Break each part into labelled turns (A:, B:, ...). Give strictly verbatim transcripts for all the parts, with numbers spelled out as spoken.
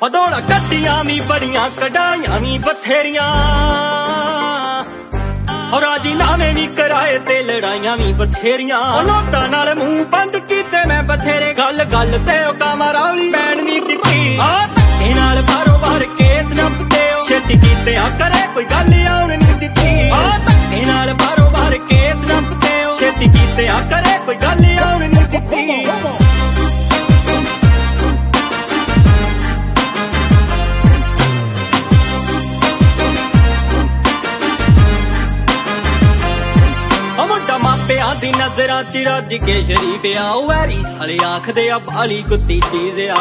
A: ਹਦੌੜਾ ਕੱਟੀਆਂ ਵੀ ਬੜੀਆਂ ਕਢਾਈਆਂ ਵੀ ਬਥੇਰੀਆਂ ਔਰ ਰਾਜੀਨਾਮੇ ਵੀ ਕਰਾਏ ਤੇ ਲੜਾਈਆਂ ਵੀ ਬਥੇਰੀਆਂ ਨੋਟਾਂ ਨਾਲ ਮੂੰਹ ਬੰਦ ਕੀਤੇ ਮੈਂ ਬਥੇਰੇ ਗੱਲ ਗੱਲ ਤੇ ਉਹ ਕਾਮਾ ਰੌਲੀ ਪੈਣ ਨਹੀਂ ਦਿੱਤੀ ਆ ਧੱਕੇ ਨਾਲ ਬਾਰੋ ਬਾਰ ਕੇਸ ਨੱਪਦੇ ਛੇਤੀ ਕੀਤੇ ਆ ਕਰੇ ਕੋਈ ਗੱਲ ਆਉਣ ਨਹੀਂ ਦਿੱਤੀ ਆ ਧੱਕੇ ਨਾਲ ਬਾਰੋ ਬਾਰ ਕੇਸ ਨੱਪਦੇ ਛੇਤੀ ਕੀਤੇ ਆ ਕਰੇ ਕੋਈ ਗੱਲ ਆਉਣ ਨਹੀਂ ਦਿੱਤੀ ਮਾਪਿਆਂ ਦੀ ਨਜ਼ਰਾਂ ਚ ਰੱਜ ਕੇ ਸ਼ਰੀਫ ਆ ਉਹ ਵੈਰੀ ਸਾਲੇ ਆਖਦੇ ਆ ਬਾਲੀ ਕੁੱਤੀ ਚੀਜ਼ ਆ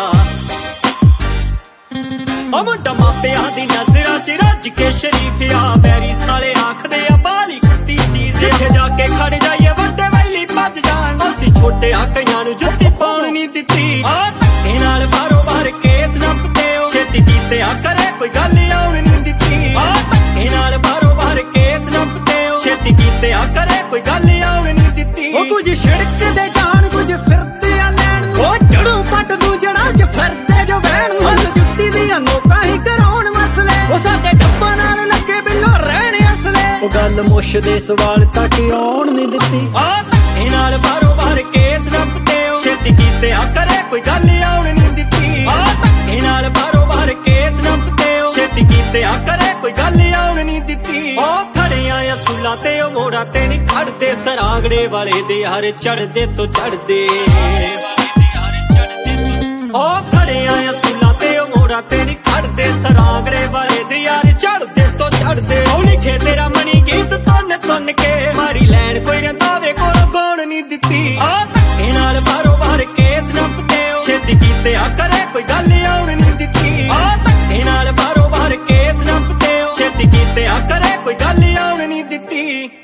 A: ਉਹ ਮੁੰਡਾ ਮਾਪਿਆਂ ਦੀ ਨਜ਼ਰਾਂ ਚ ਰੱਜ ਕੇ ਸ਼ਰੀਫ ਆ ਵੈਰੀ ਸਾਲੇ ਆਖਦੇ ਆ ਬਾਲੀ ਕੁੱਤੀ ਚੀਜ਼ ਜਿੱਥੇ ਜਾ ਕੇ ਖੜ ਜਾਈਏ ਵੱਡੇ ਵੈਲੀ ਭੱਜ ਜਾਣ ਅਸੀਂ ਛੋਟੇ ਆ ਕਈਆਂ ਨੂੰ ਜੁੱਤੀ ਪਾਉਣ ਨਹੀਂ ਦਿੱਤੀ ਆ ਧੱਕੇ ਨਾਲ ਬਾਰੋ ਬਾਰ ਕੇਸ ਨੱਪਦੇ ਛੇਤੀ ਕੀਤੇ ਆ ਕਰੇ ਕੋਈ ਗੱਲ ਆਉਣ ਨਹੀਂ ਦਿੱਤੀ ਆ ਧੱਕੇ ਨਾਲ ਬਾਰੋ ਬਾਰ ਕੇਸ ਨੱਪਦੇ ਛੇਤੀ ਕੀਤੇ ਆ ਕਰੇ ਕੋਈ ਗੱਲ ਉਹ ਕੁਝ ਛਿੜਕਦੇ ਜਾਣ ਕੁਝ ਫਿਰਦੇ ਆ ਲੈਣ ਨੂੰ ਉਹ ਜੜੋਂ ਪੱਟ ਨੂੰ ਜੜਾਂ ਚ ਫਿਰਦੇ ਜੋ ਵਹਿਣ ਨੂੰ ਹੱਲ ਜੁੱਤੀ ਦੀਆਂ ਨੋਕਾਂ ਹੀ ਕਰਾਉਣ ਮਸਲੇ ਉਹ ਸਾਡੇ ਡੱਬਾਂ ਨਾਲ ਲੱਗੇ ਬਿੱਲੋ ਰਹਿਣ ਅਸਲੇ ਉਹ ਗੱਲ ਮੁੱਛ ਦੇ ਸਵਾਲ ਤੱਕ ਆਉਣ ਨਹੀਂ ਦਿੱਤੀ ਆ ਧੱਕੇ ਨਾਲ ਬਾਰੋ ਬਾਰ ਕੇਸ ਨੱਪਦੇ ਛੇਤੀ ਕੀਤੇ ਆ ਕਰੇ ਕੋਈ ਗੱਲ ਆਉਣ ਨਹੀਂ ਦਿੱਤੀ ਆ ਧੱਕੇ ਨਾਲ ਬਾਰੋ ਬਾਰ ਕੇਸ ਨੱਪਦੇ ਛੇਤੀ ਕੀਤੇ ਆ ਕਰੇ ਕੋਈ ਗੱਲ ਆਉਣ ਨਹੀਂ ਦਿੱਤੀ ਉਹ ਖੜਿਆ ਅਸੂਲਾਂ ਤੇ ਉਹ ਮੋੜਾ ਤੇ ਨਹੀਂ ਖੜਦੇ ਸਰਾਂਗੜੇ ਵਾਲੇ ਦੇ ਯਾਰ ਚੜਦੇ ਤੋਂ ਚੜਦੇ ਉਹ ਖੜਿਆ ਅਸੂਲਾਂ ਤੇ ਉਹ ਮੋੜਾ ਤੇ ਨਹੀਂ ਖੜਦੇ ਸਰਾਂਗੜੇ ਵਾਲੇ ਦੇ ਯਾਰ ਚੜਦੇ ਤੋਂ ਚੜਦੇ ਉਹ ਲਿਖੇ ਤੇਰਾ ਮਣੀ ਗੀਤ ਤੁੰਨ ਤੁੰਨ ਕੇ ਮਾਰੀ ਲੈਣ ਕੋਈ ਰੰਦਾਵੇ ਕੋਲ ਗਾਉਣ ਨਹੀਂ ਦਿੱਤੀ ਆ ਧੱਕੇ ਨਾਲ ਬਾਰੋ ਬਾਰ ਕੇਸ ਨੱਪਦੇ ਛੇਤੀ ਕੀਤੇ ਆ ਕਰੇ ਕੋਈ ਗੱਲ ਆਉਣ ਨਹੀਂ ਦਿੱਤੀ ਆ ਧੱਕੇ ਨਾਲ ਬਾਰੋ ਬਾਰ ਕੇਸ ਨੱਪਦੇ ਛੇਤੀ ਕੀਤੇ ਆ ਕਰੇ ਕੋਈ ਗੱਲ ਆਉਣ ਨਹੀਂ ਦਿੱਤੀ